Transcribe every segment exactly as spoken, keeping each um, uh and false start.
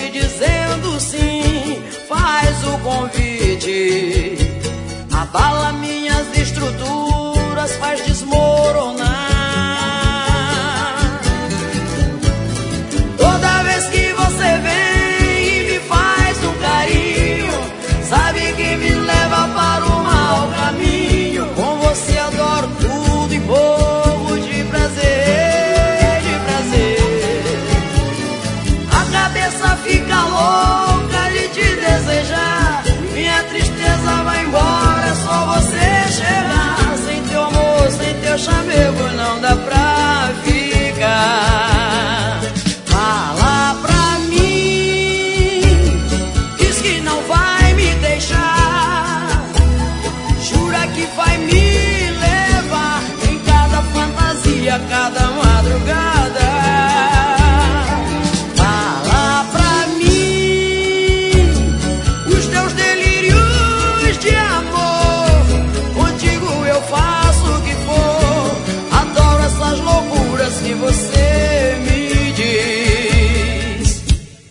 te dizendo sim. Faz o convite, abala minhas estruturas, faz desmoronar. Toda vez que você vem e me faz um carinho, sabe que me leva para o mau caminho. Com você adoro tudo e morro de prazer, de prazer. A cabeça fica louca de te desejar. Minha tristeza vai embora, é só você chegar. Sem teu amor, sem teu chamego, não dá pra ficar. Fala pra mim, diz que não vai me deixar. Jura que vai me levar em cada fantasia, cada madrugada. Fala pra mim os teus delírios de amor. Contigo eu faço o que for. Adoro essas loucuras que você me diz.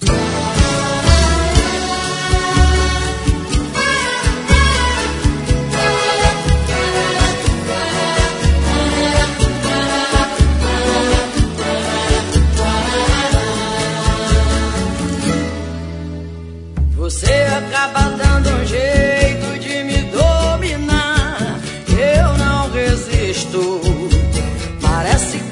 Você acaba dando um jeito de me dominar. Eu não resisto. Parece